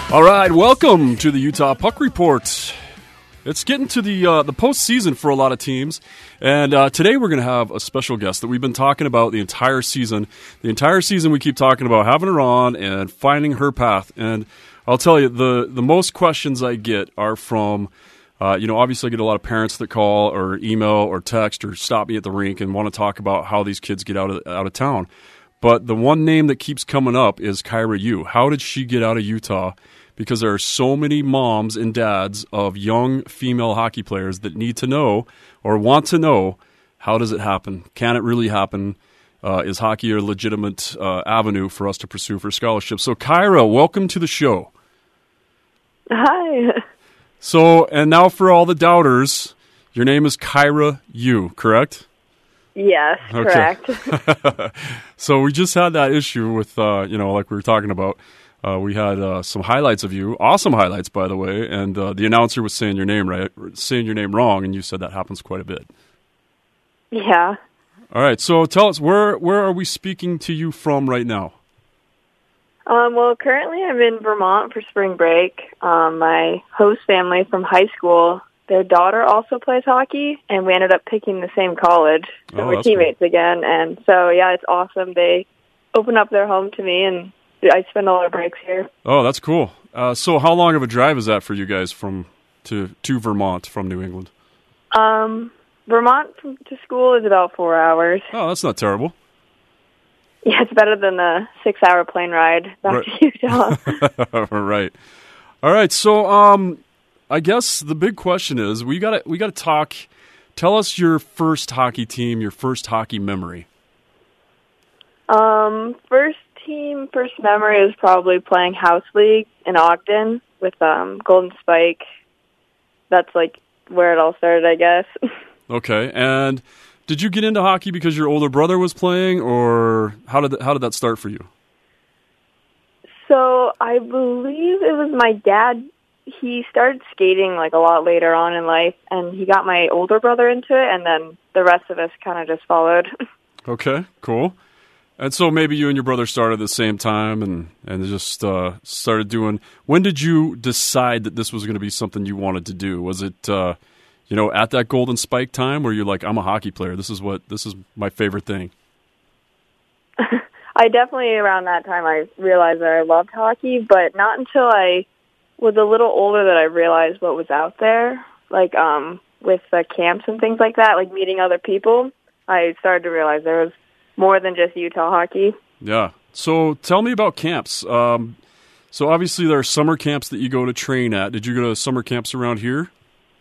All right, welcome to the Utah Puck Report. It's getting to the postseason for a lot of teams, and today we're going to have a special guest that we've been talking about the entire season. The entire season we keep talking about having her on and finding her path. And I'll tell you, the most questions I get are from, obviously I get a lot of parents that call or email or text or stop me at the rink and want to talk about how these kids get out of town. But the one name that keeps coming up is Kyra Yu. How did she get out of Utah? Because there are so many moms and dads of young female hockey players that need to know or want to know, how does it happen? Can it really happen? Is hockey a legitimate avenue for us to pursue for scholarships? So, Kyra, welcome to the show. Hi. So, and now for all the doubters, your name is Kyra Yu, correct? Yes, okay. Correct. So we just had that issue with, like we were talking about. We had some highlights of you, awesome highlights, by the way, and the announcer was saying your name wrong, and you said that happens quite a bit. Yeah. All right, so tell us, where are we speaking to you from right now? Well, currently I'm in Vermont for spring break. My host family from high school, their daughter also plays hockey, and we ended up picking the same college, so we're teammates cool. again. And so, yeah, it's awesome. They open up their home to me, and I spend all our breaks here. Oh, that's cool. So how long of a drive is that for you guys to Vermont from New England? Vermont to school is about 4 hours. Oh, that's not terrible. Yeah, it's better than a 6-hour plane ride back to Utah. Right. All right. So, I guess the big question is we got to talk. Tell us your first hockey team, your first hockey memory. First memory is probably playing house league in Ogden with Golden Spike. That's like where it all started, I guess. Okay, and did you get into hockey because your older brother was playing, or how did that start for you? So I believe it was my dad. He started skating like a lot later on in life, and he got my older brother into it, and then the rest of us kind of just followed. Okay, cool. And so maybe you and your brother started at the same time and just started doing. When did you decide that this was going to be something you wanted to do? Was it, at that Golden Spike time where you're like, I'm a hockey player. This is my favorite thing. I definitely, around that time, I realized that I loved hockey, but not until I was a little older that I realized what was out there, like with the camps and things like that, like meeting other people. I started to realize there was more than just Utah hockey. Yeah. So tell me about camps. So obviously there are summer camps that you go to train at. Did you go to summer camps around here?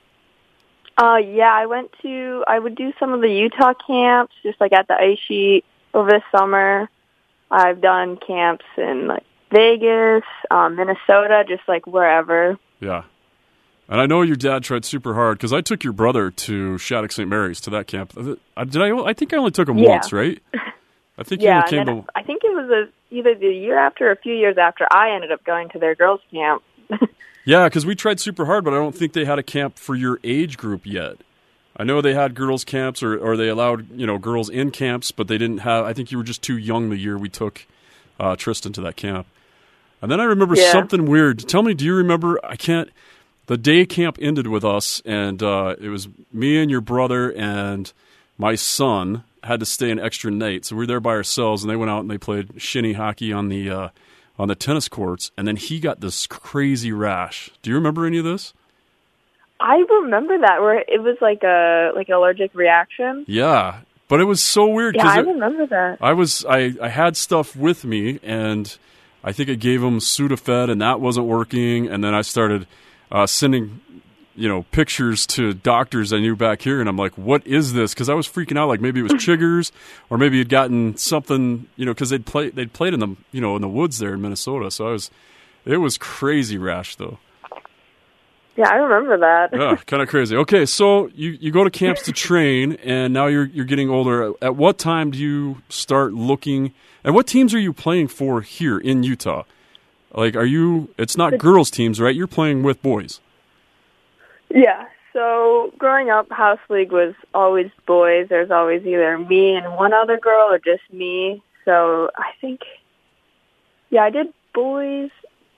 Yeah, I would do some of the Utah camps, just like at the ice sheet over the summer. I've done camps in like Vegas, Minnesota, just like wherever. Yeah. And I know your dad tried super hard because I took your brother to Shattuck St. Mary's to that camp. I think I only took him once, right? I think I think it was either the year after or a few years after I ended up going to their girls' camp. Yeah, because we tried super hard, but I don't think they had a camp for your age group yet. I know they had girls' camps or they allowed girls in camps, but they didn't have. I think you were just too young the year we took Tristan to that camp. And then I remember something weird. Tell me, do you remember? The day camp ended with us, and it was me and your brother and my son had to stay an extra night. So we were there by ourselves, and they went out and they played shinny hockey on the tennis courts, and then he got this crazy rash. Do you remember any of this? I remember that, where it was like an allergic reaction. Yeah, but it was so weird. Yeah, I remember that. I had stuff with me, and I think I gave him Sudafed, and that wasn't working, and then I started sending, pictures to doctors I knew back here, and I'm like, what is this? Because I was freaking out, like maybe it was chiggers, or maybe he'd gotten something, because they'd played in the, in the woods there in Minnesota. So it was crazy rash though. Yeah, I remember that. Yeah, kind of crazy. Okay, so you go to camps to train, and now you're getting older. At what time do you start looking? And what teams are you playing for here in Utah? Like, it's not girls' teams, right? You're playing with boys. Yeah, so growing up, house league was always boys. There's always either me and one other girl or just me. So I think, I did boys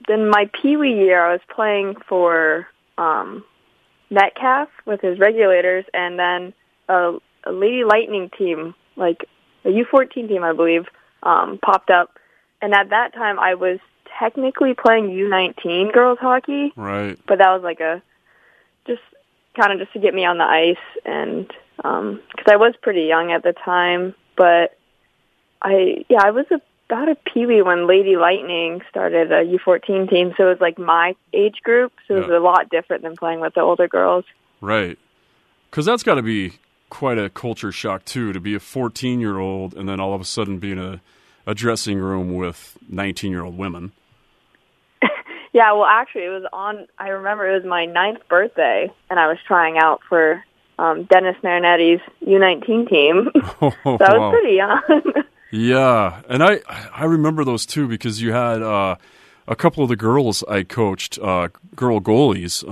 then my Pee Wee year, I was playing for Metcalf with his regulators, and then a Lady Lightning team, like a U14 team, I believe, popped up. And at that time, I was technically playing U19 girls hockey. Right. But that was like just to get me on the ice, and because I was pretty young at the time. But I was about a Pee Wee when Lady Lightning started a U14 team, so it was like my age group, so it was a lot different than playing with the older girls. Right. Because that's got to be quite a culture shock, too, to be a 14-year-old and then all of a sudden be in a dressing room with 19-year-old women. Yeah, well, actually, I remember it was my 9th birthday, and I was trying out for Dennis Marinetti's U19 team. Oh, so I was pretty young. Yeah, and I remember those, too, because you had a couple of the girls I coached, girl goalies.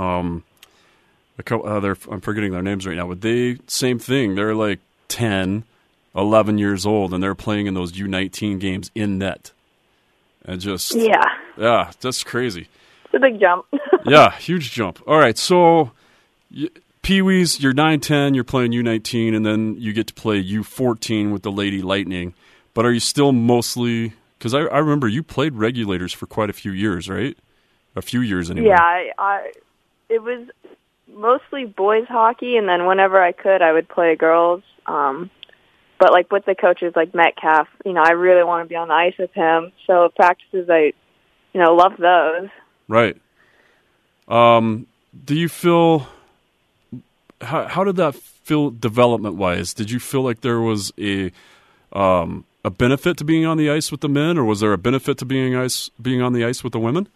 I'm forgetting their names right now, but same thing. They're like 10, 11 years old, and they're playing in those U19 games in net. And just... Yeah, that's crazy. It's a big jump. Yeah, huge jump. All right, so Pee-wees, you're 9-10, you're playing U19, and then you get to play U14 with the Lady Lightning. But are you still mostly... Because I remember you played regulators for quite a few years, right? A few years anyway. Yeah, it was mostly boys hockey, and then whenever I could, I would play girls. But like with the coaches like Metcalf, I really want to be on the ice with him. So practices, I love those. Right. Do you feel... How did that feel development-wise? Did you feel like there was a benefit to being on the ice with the men, or was there a benefit to being on the ice with the women?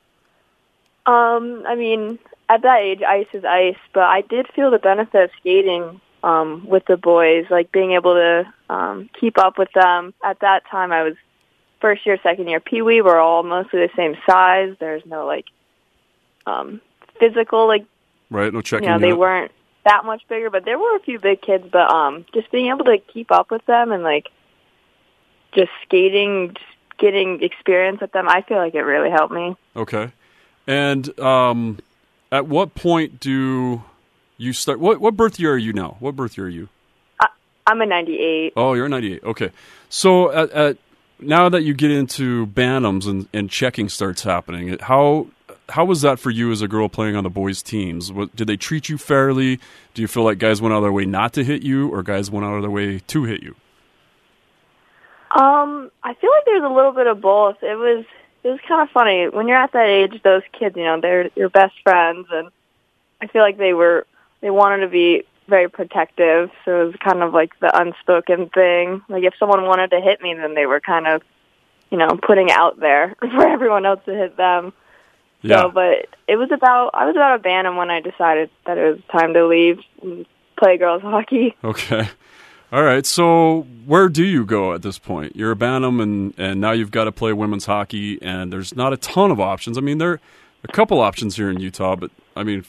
I mean, at that age, ice is ice, but I did feel the benefit of skating with the boys, like being able to keep up with them. At that time, I was first year, second year Pee Wee. We're all mostly the same size. There's no physical right, no checking. They weren't that much bigger, but there were a few big kids. But just being able to keep up with them and just skating, just getting experience with them, I feel like it really helped me. Okay, and at what point do you start? What birth year are you now? What birth year are you? I'm a 98. Oh, you're a 98. Okay, so at now that you get into Bantams and checking starts happening, how was that for you as a girl playing on the boys' teams? Did they treat you fairly? Do you feel like guys went out of their way not to hit you, or guys went out of their way to hit you? I feel like there's a little bit of both. It was kind of funny. When you're at that age, those kids, they're your best friends, and I feel like they wanted to be very protective, so it was kind of like the unspoken thing. Like if someone wanted to hit me, then they were kind of, putting it out there for everyone else to hit them. Yeah. So, but I was about a Bantam when I decided that it was time to leave and play girls hockey. Okay. All right. So where do you go at this point? You're a Bantam, and now you've got to play women's hockey, and there's not a ton of options. I mean, there are a couple options here in Utah, but I mean,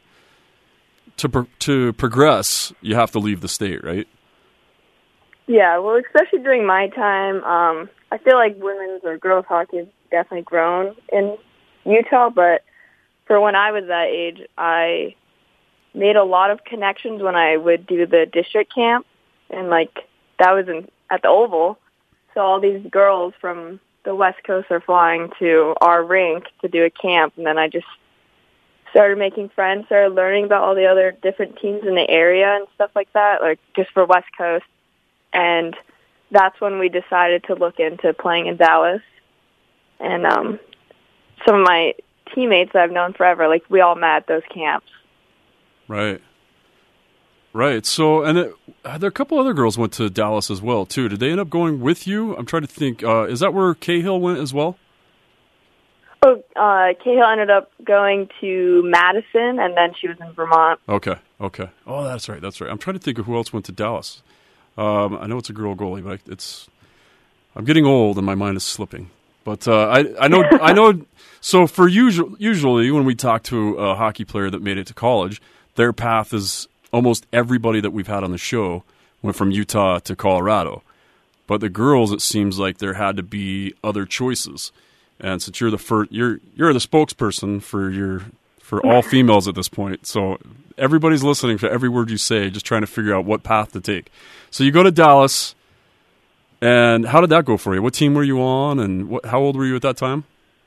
to progress, you have to leave the state, right? Yeah, well, especially during my time, I feel like women's or girls hockey has definitely grown in Utah, but for when I was that age, I made a lot of connections when I would do the district camp, and that was at the Oval, so all these girls from the West Coast are flying to our rink to do a camp, and then I just started making friends, started learning about all the other different teams in the area and stuff like that, just for West Coast. And that's when we decided to look into playing in Dallas. And some of my teammates that I've known forever, we all met at those camps. Right. Right. So, and there are a couple other girls went to Dallas as well, too. Did they end up going with you? I'm trying to think. Is that where Cahill went as well? Oh, Cahill ended up going to Madison, and then she was in Vermont. Okay. Oh, that's right. I'm trying to think of who else went to Dallas. I know it's a girl goalie, but I'm getting old and my mind is slipping. But I know. So for usually when we talk to a hockey player that made it to college, their path is almost everybody that we've had on the show went from Utah to Colorado. But the girls, it seems like there had to be other choices. And since you're the first, you're the spokesperson for all females at this point. So everybody's listening to every word you say, just trying to figure out what path to take. So you go to Dallas, and how did that go for you? What team were you on, and how old were you at that time?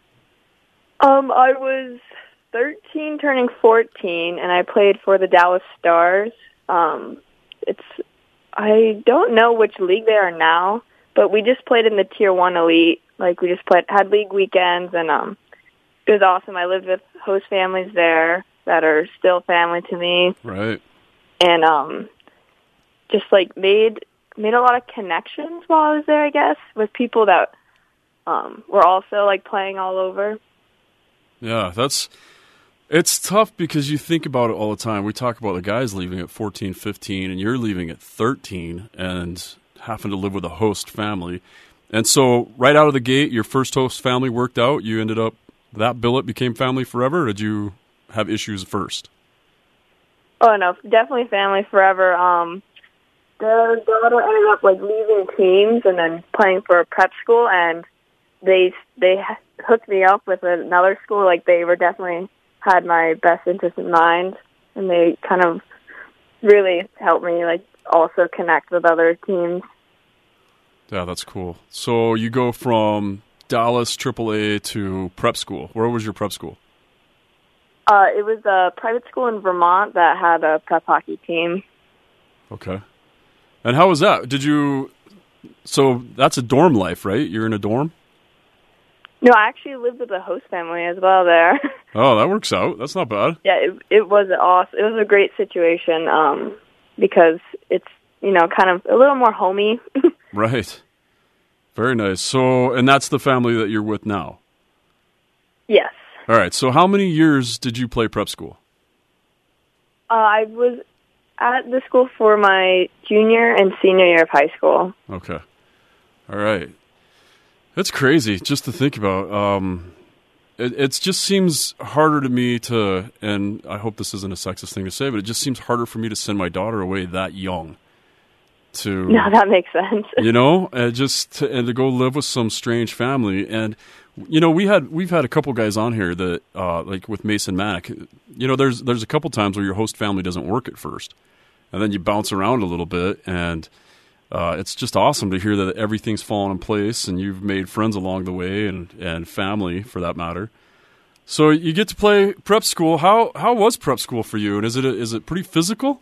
I was 13 turning 14, and I played for the Dallas Stars. I don't know which league they are now, but we just played in the Tier 1 Elite. Like, we just had league weekends, and it was awesome. I lived with host families there that are still family to me. Right. And just, like, made a lot of connections while I was there, I guess, with people that were also, like, playing all over. Yeah, it's tough because you think about it all the time. We talk about the guys leaving at 14, 15, and you're leaving at 13 and having to live with a host family. And so right out of the gate, your first host family worked out. You ended up, that billet became family forever, or did you have issues first? Oh, no, definitely family forever. Their daughter ended up, like, leaving teams and then playing for a prep school, and they hooked me up with another school. Like, they were definitely had my best interest in mind, and they kind of really helped me, like, also connect with other teams. Yeah, that's cool. So you go from Dallas AAA to prep school. Where was your prep school? It was a private school in Vermont that had a prep hockey team. Okay. And how was that? So that's a dorm life, right? You're in a dorm? No, I actually lived with a host family as well there. Oh, that works out. That's not bad. Yeah, it was awesome. It was a great situation because it's, kind of a little more homey. Right. Very nice. So, and that's the family that you're with now? Yes. All right. So how many years did you play prep school? I was at the school for my junior and senior year of high school. Okay. All right. That's crazy just to think about. It just seems harder to me and I hope this isn't a sexist thing to say, but it just seems harder for me to send my daughter away that young. No, that makes sense. And to go live with some strange family. And, we've had a couple guys on here that, like with Mason Mack, there's a couple times where your host family doesn't work at first. And then you bounce around a little bit, and it's just awesome to hear that everything's fallen in place and you've made friends along the way and family for that matter. So you get to play prep school. How was prep school for you? And is it pretty physical?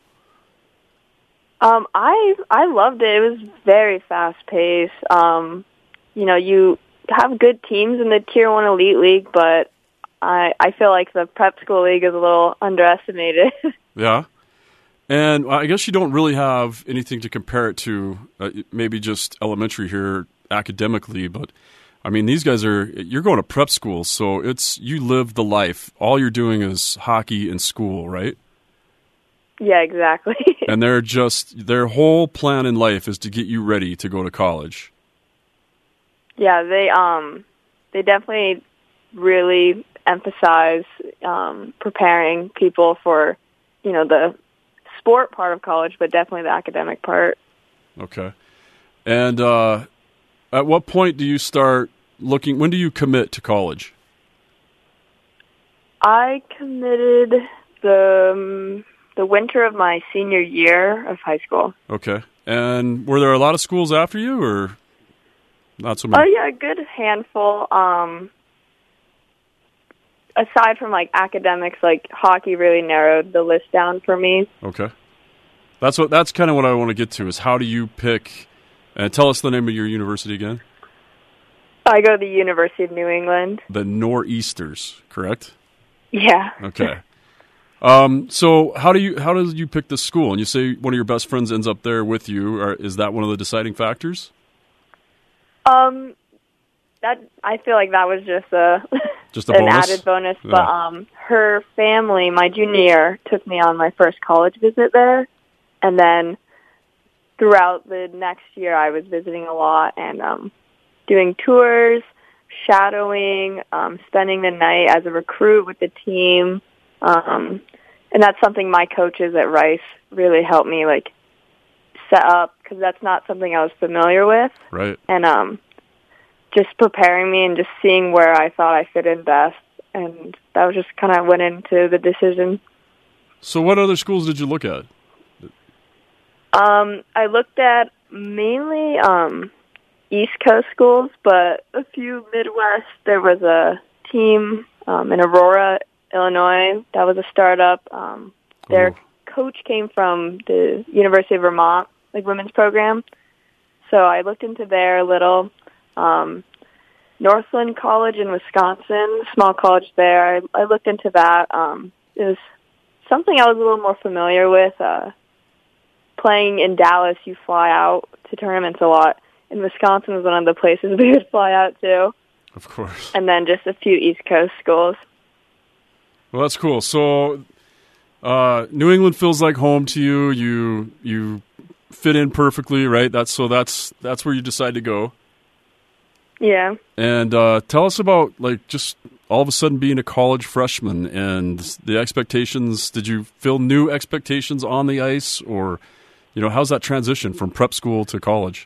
I loved it. It was very fast paced. You have good teams in the Tier 1 Elite League, but I feel like the prep school league is a little underestimated. Yeah. And I guess you don't really have anything to compare it to, maybe just elementary here academically, but I mean, these guys you're going to prep school, so you live the life. All you're doing is hockey and school, right? Yeah, exactly. And their whole plan in life is to get you ready to go to college. Yeah, they definitely really emphasize preparing people for, the sport part of college, but definitely the academic part. Okay. And at what point do you start looking? When do you commit to college? I committed the winter of my senior year of high school. Okay. And were there a lot of schools after you, or not so many? Oh, yeah, a good handful. Aside from, like, academics, like, hockey really narrowed the list down for me. Okay. That's kind of what I want to get to, is how do you pick, and tell us the name of your university again. I go to the University of New England. The Nor'easters, correct? Yeah. Okay. So how do you pick the school? And you say one of your best friends ends up there with you. Is that one of the deciding factors? I feel like that was just an bonus? added bonus. Yeah. But her family, my junior year, took me on my first college visit there, and then throughout the next year, I was visiting a lot and doing tours, shadowing, spending the night as a recruit with the team. And that's something my coaches at Rice really helped me, like, set up, because that's not something I was familiar with. Right. And just preparing me and just seeing where I thought I fit in best. And that was just kind of went into the decision. So what other schools did you look at? I looked at mainly East Coast schools, but a few Midwest. There was a team in Aurora, Illinois. That was a startup. Their coach came from the University of Vermont, like women's program. So I looked into there a little. Northland College in Wisconsin, small college there. I looked into that. It was something I was a little more familiar with. Playing in Dallas, you fly out to tournaments a lot. And Wisconsin was one of the places we would fly out to. Of course. And then just a few East Coast schools. Well, that's cool. So New England feels like home to you. You fit in perfectly, right? That's where you decide to go. Yeah. And tell us about, like, just all of a sudden being a college freshman and the expectations. Did you feel new expectations on the ice, or, how's that transition from prep school to college?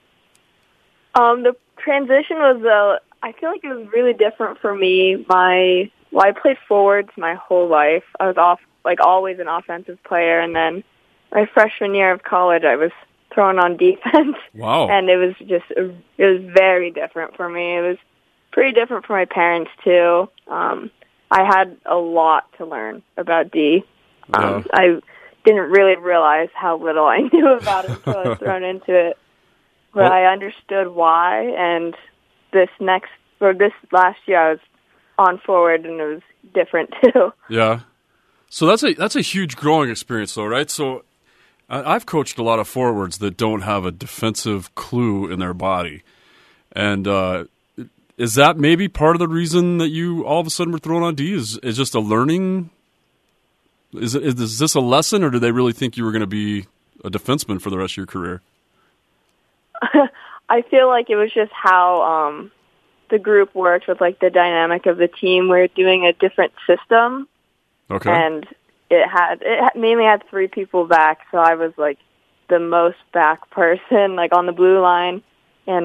The transition was, I feel like it was really different for me. I played forwards my whole life. I was always an offensive player, and then my freshman year of college, I was thrown on defense. Wow. And it was very different for me. It was pretty different for my parents, too. I had a lot to learn about D. Yeah. I didn't really realize how little I knew about it until I was thrown into it. But I understood why, and this last year I was on forward, and it was different, too. Yeah. So that's a huge growing experience, though, right? So I've coached a lot of forwards that don't have a defensive clue in their body. And is that maybe part of the reason that you all of a sudden were thrown on D? Is just a learning? Is this a lesson, or do they really think you were going to be a defenseman for the rest of your career? I feel like it was just how the group worked with, like, the dynamic of the team. We're doing a different system. Okay. And it mainly had 3 people back, so I was, like, the most back person, like, on the blue line. And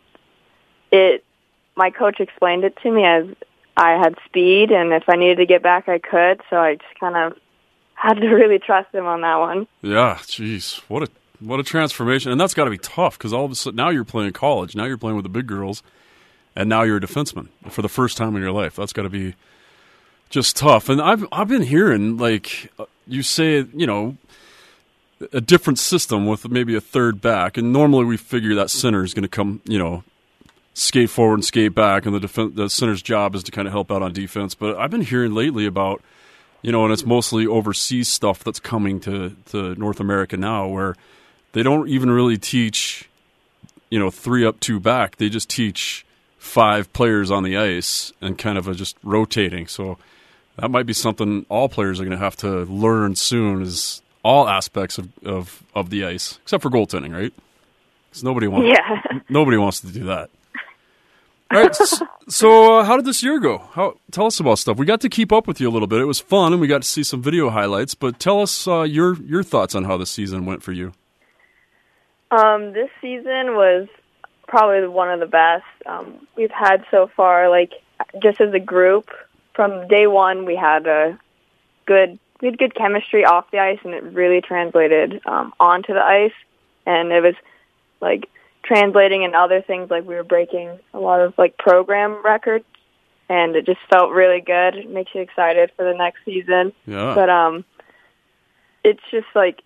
my coach explained it to me as I had speed, and if I needed to get back, I could. So I just kind of had to really trust him on that one. Yeah, jeez, what a transformation, and that's got to be tough because all of a sudden now you're playing college, now you're playing with the big girls, and now you're a defenseman for the first time in your life. That's got to be just tough. And I've been hearing, like, you say, a different system with maybe a third back, and normally we figure that center is going to come, skate forward and skate back, and the center's job is to kind of help out on defense. But I've been hearing lately about, and it's mostly overseas stuff that's coming to North America now, where they don't even really teach, 3 up, 2 back. They just teach 5 players on the ice and kind of just rotating. So that might be something all players are going to have to learn soon, is all aspects of the ice, except for goaltending, right? Because nobody wants to do that. All right, so how did this year go? Tell us about stuff. We got to keep up with you a little bit. It was fun, and we got to see some video highlights. But tell us your thoughts on how the season went for you. This season was probably one of the best we've had so far. Like, just as a group, from day one, we had good chemistry off the ice, and it really translated onto the ice. And it was like translating in other things, like we were breaking a lot of, like, program records, and it just felt really good. It makes you excited for the next season. Yeah. But it's just like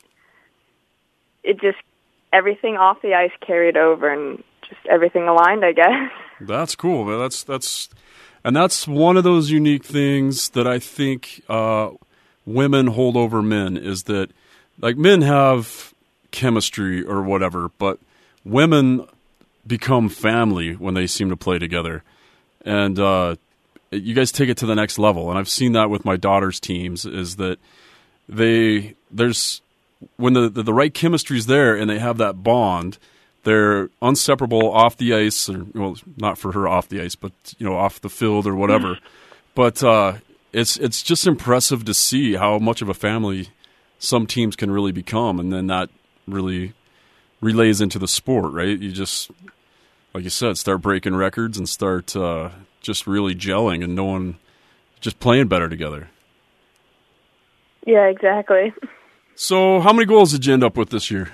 everything off the ice carried over, and just everything aligned, I guess. That's cool, man. That's one of those unique things that I think women hold over men, is that, like, men have chemistry or whatever, but women become family when they seem to play together. And you guys take it to the next level. And I've seen that with my daughter's teams, is that when the right chemistry's there and they have that bond, they're inseparable off the ice, or, well, not for her off the ice, but, off the field or whatever. But it's just impressive to see how much of a family some teams can really become, and then that really relays into the sport, right? You just, like you said, start breaking records and start just really gelling and just playing better together. Yeah, exactly. So how many goals did you end up with this year?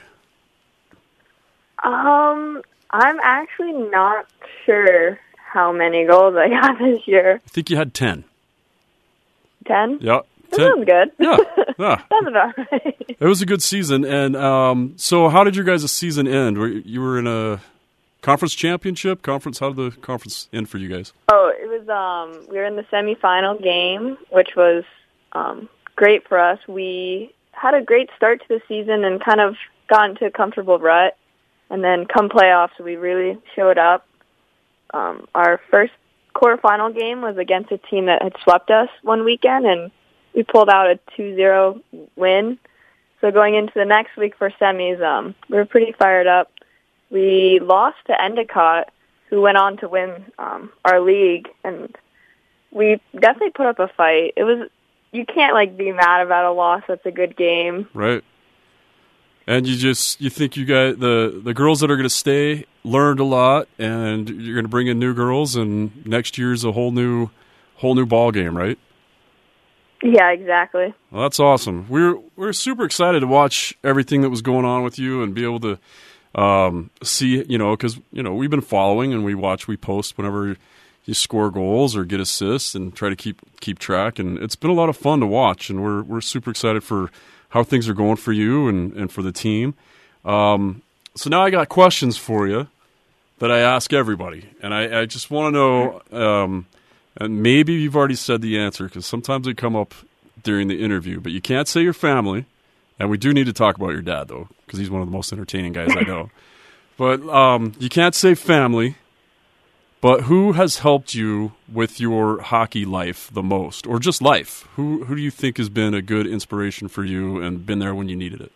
I'm actually not sure how many goals I got this year. I think you had 10. 10? Yeah. That sounds good. Yeah. That's about right. It was a good season. And so how did your guys' season end? You were in a conference championship? How did the conference end for you guys? Oh, it was, we were in the semifinal game, which was great for us. We had a great start to the season and kind of got into a comfortable rut. And then come playoffs, we really showed up. Our first quarterfinal game was against a team that had swept us one weekend, and we pulled out a 2-0 win. So going into the next week for semis, we were pretty fired up. We lost to Endicott, who went on to win our league, and we definitely put up a fight. You can't be mad about a loss. That's a good game. Right. And you think you guys, the girls that are going to stay learned a lot, and you're going to bring in new girls, and next year's a whole new ball game, right? Yeah, exactly. Well, that's awesome. We're super excited to watch everything that was going on with you and be able to see, because we've been following and we post whenever you score goals or get assists and try to keep track, and it's been a lot of fun to watch, and we're super excited for how things are going for you and for the team. So now I got questions for you that I ask everybody, and I just want to know, and maybe you've already said the answer because sometimes they come up during the interview, but you can't say your family, and we do need to talk about your dad, though, because he's one of the most entertaining guys I know. But you can't say family, but who has helped you with your hockey life the most, or just life? Who do you think has been a good inspiration for you and been there when you needed it?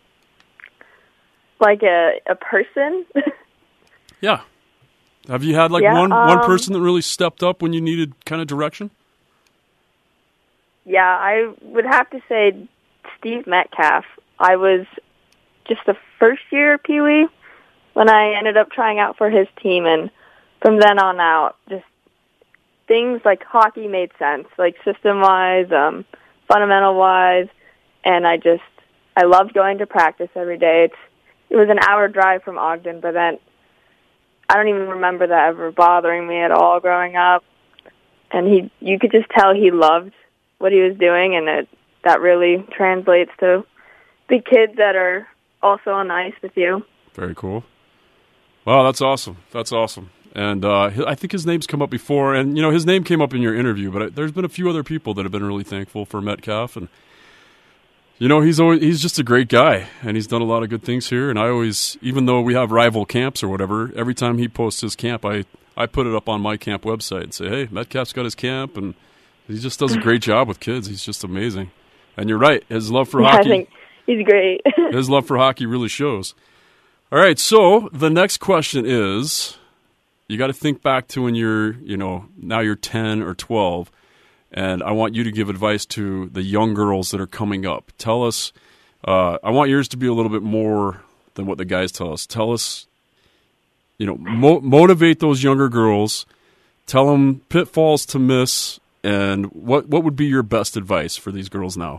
Like a person? Yeah. Have you had one person that really stepped up when you needed kind of direction? Yeah, I would have to say Steve Metcalf. I was just the first year Pee Wee when I ended up trying out for his team, and from then on out, just things like hockey made sense, like system-wise, fundamental-wise, and I loved going to practice every day. It was an hour drive from Ogden, but then I don't even remember that ever bothering me at all growing up. And you could just tell he loved what he was doing, and that really translates to the kids that are also on the ice with you. Very cool. Wow, that's awesome. That's awesome. And I think his name's come up before, and his name came up in your interview. But there's been a few other people that have been really thankful for Metcalf, and he's just a great guy, and he's done a lot of good things here. And I always, even though we have rival camps or whatever, every time he posts his camp, I put it up on my camp website and say, hey, Metcalf's got his camp, and he just does a great job with kids. He's just amazing. And you're right, his love for hockey. I think he's great. His love for hockey really shows. All right, so the next question is, you got to think back to when now you're 10 or 12, and I want you to give advice to the young girls that are coming up. Tell us, I want yours to be a little bit more than what the guys tell us. Tell us, motivate those younger girls. Tell them pitfalls to miss, and what would be your best advice for these girls now?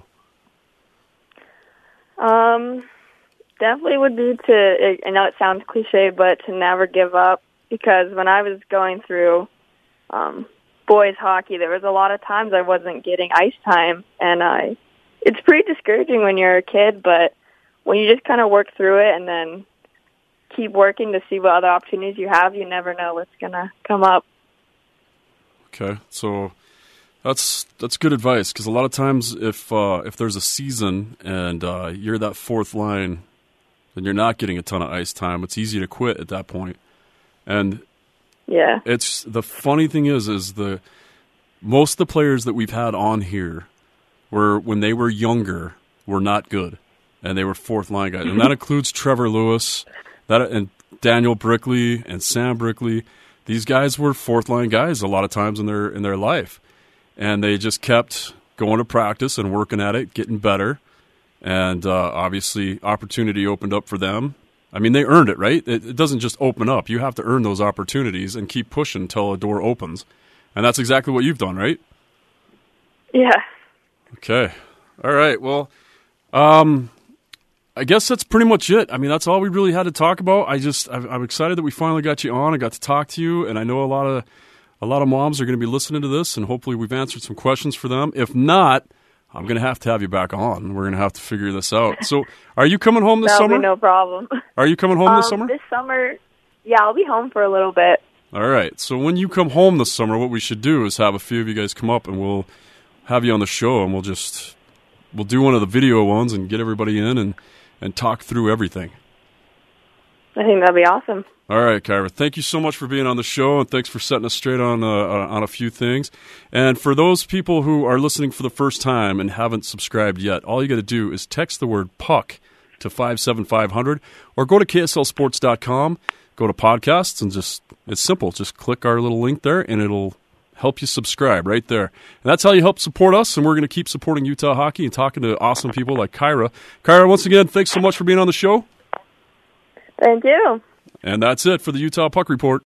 Definitely would be I know it sounds cliche, but to never give up, because when I was going through boys hockey, there was a lot of times I wasn't getting ice time, and it's pretty discouraging when you're a kid, but when you just kind of work through it and then keep working to see what other opportunities you have, you never know what's going to come up. Okay, so that's good advice, because a lot of times if there's a season and you're that fourth line and you're not getting a ton of ice time, it's easy to quit at that point. And yeah, it's the funny thing is most of the players that we've had on here were, when they were younger, were not good, and they were fourth line guys, and that includes Trevor Lewis, and Daniel Brickley and Sam Brickley. These guys were fourth line guys a lot of times in their life, and they just kept going to practice and working at it, getting better, and obviously opportunity opened up for them, I mean, they earned it, right? It doesn't just open up. You have to earn those opportunities and keep pushing until a door opens. And that's exactly what you've done, right? Yeah. Okay. All right. Well, I guess that's pretty much it. I mean, that's all we really had to talk about. I'm excited that we finally got you on. I got to talk to you, and I know a lot of moms are going to be listening to this, and hopefully we've answered some questions for them. If not, I'm going to have you back on. We're going to have to figure this out. So, are you coming home this That'll summer? be no problem. Are you coming home this summer? This summer, yeah, I'll be home for a little bit. All right. So when you come home this summer, what we should do is have a few of you guys come up, and we'll have you on the show, and we'll do one of the video ones and get everybody in and talk through everything. I think that'd be awesome. All right, Kyra. Thank you so much for being on the show, and thanks for setting us straight on a few things. And for those people who are listening for the first time and haven't subscribed yet, all you got to do is text the word puck to 57500 or go to kslsports.com, go to podcasts, and it's simple. Just click our little link there, and it'll help you subscribe right there. And that's how you help support us, and we're going to keep supporting Utah hockey and talking to awesome people like Kyra. Kyra, once again, thanks so much for being on the show. Thank you. And that's it for the Utah Puck Report.